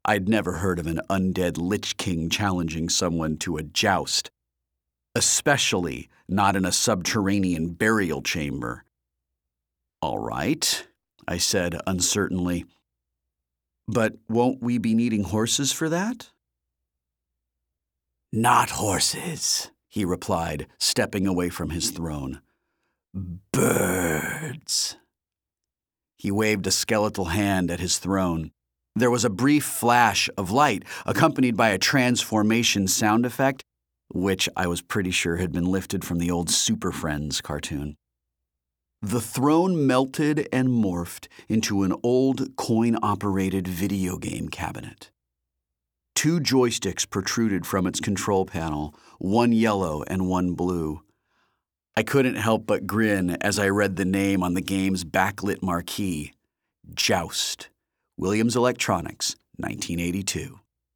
I'd never heard of an undead Lich King challenging someone to a joust, especially not in a subterranean burial chamber. "All right," I said uncertainly. "But won't we be needing horses for that?" "Not horses," he replied, stepping away from his throne. "Birds." He waved a skeletal hand at his throne. There was a brief flash of light, accompanied by a transformation sound effect, which I was pretty sure had been lifted from the old Super Friends cartoon. The throne melted and morphed into an old coin-operated video game cabinet. 2 joysticks protruded from its control panel, one yellow and one blue. I couldn't help but grin as I read the name on the game's backlit marquee. Joust. Williams Electronics, 1982.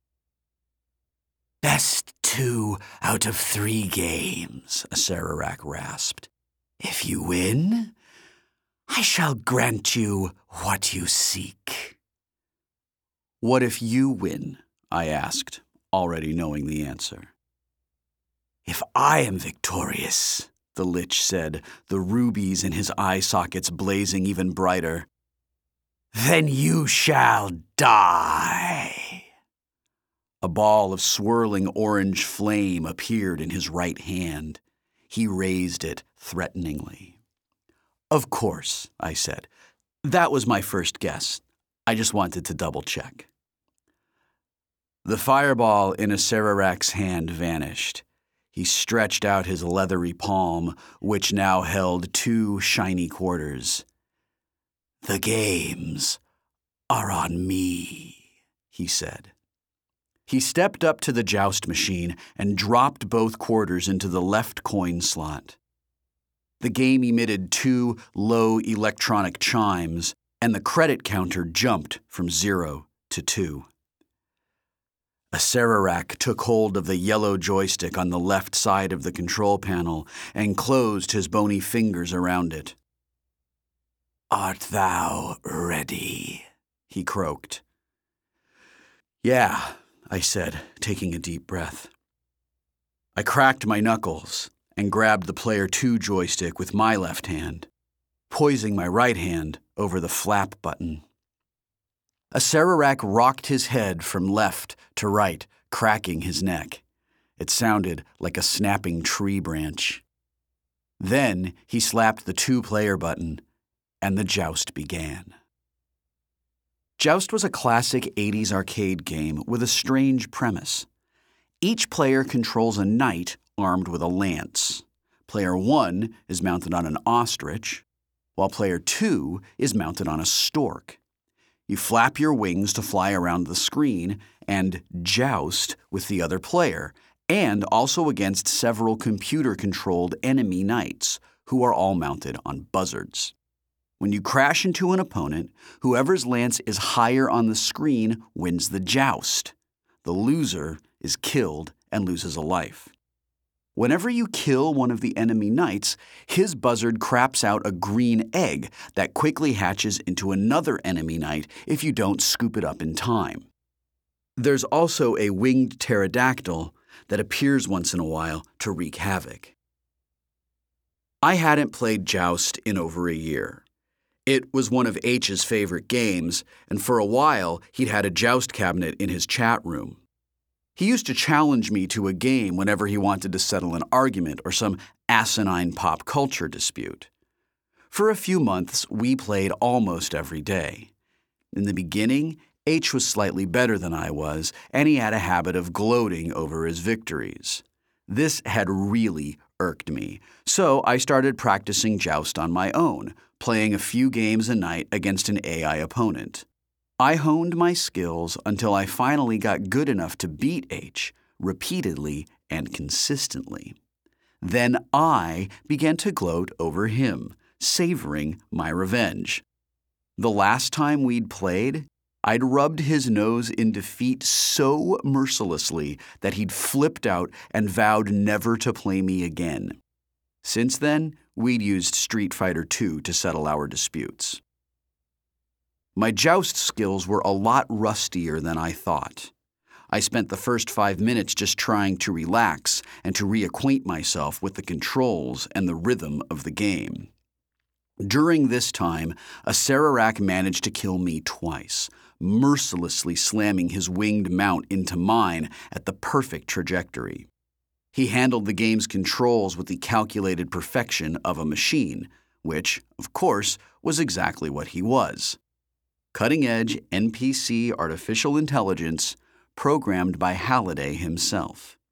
"Best 2 out of 3 games," Acererak rasped. "If you win, I shall grant you what you seek." "What if you win?" I asked, already knowing the answer. "If I am victorious," the Lich said, the rubies in his eye sockets blazing even brighter, "then you shall die." A ball of swirling orange flame appeared in his right hand. He raised it threateningly. "Of course," I said. "That was my first guess. I just wanted to double-check." The fireball in Acererak's hand vanished. He stretched out his leathery palm, which now held 2 shiny quarters. "The games are on me," he said. He stepped up to the joust machine and dropped both quarters into the left coin slot. The game emitted 2 low electronic chimes, and the credit counter jumped from 0 to 2. Acererak took hold of the yellow joystick on the left side of the control panel and closed his bony fingers around it. "Art thou ready?" he croaked. "Yeah," I said, taking a deep breath. I cracked my knuckles and grabbed the Player 2 joystick with my left hand, poising my right hand over the flap button. Acererak rocked his head from left to right, cracking his neck. It sounded like a snapping tree branch. Then he slapped the 2-player button, and the joust began. Joust was a classic 80s arcade game with a strange premise. Each player controls a knight armed with a lance. Player 1 is mounted on an ostrich, while Player 2 is mounted on a stork. You flap your wings to fly around the screen and joust with the other player, and also against several computer-controlled enemy knights, who are all mounted on buzzards. When you crash into an opponent, whoever's lance is higher on the screen wins the joust. The loser is killed and loses a life. Whenever you kill one of the enemy knights, his buzzard craps out a green egg that quickly hatches into another enemy knight if you don't scoop it up in time. There's also a winged pterodactyl that appears once in a while to wreak havoc. I hadn't played Joust in over a year. It was one of H's favorite games, and for a while he'd had a Joust cabinet in his chat room. He used to challenge me to a game whenever he wanted to settle an argument or some asinine pop culture dispute. For a few months, we played almost every day. In the beginning, H was slightly better than I was, and he had a habit of gloating over his victories. This had really irked me, so I started practicing Joust on my own, playing a few games a night against an AI opponent. I honed my skills until I finally got good enough to beat H, repeatedly and consistently. Then I began to gloat over him, savoring my revenge. The last time we'd played, I'd rubbed his nose in defeat so mercilessly that he'd flipped out and vowed never to play me again. Since then, we'd used Street Fighter II to settle our disputes. My joust skills were a lot rustier than I thought. I spent the first 5 minutes just trying to relax and to reacquaint myself with the controls and the rhythm of the game. During this time, a Sararak managed to kill me twice, mercilessly slamming his winged mount into mine at the perfect trajectory. He handled the game's controls with the calculated perfection of a machine, which, of course, was exactly what he was. Cutting-edge NPC artificial intelligence programmed by Halliday himself.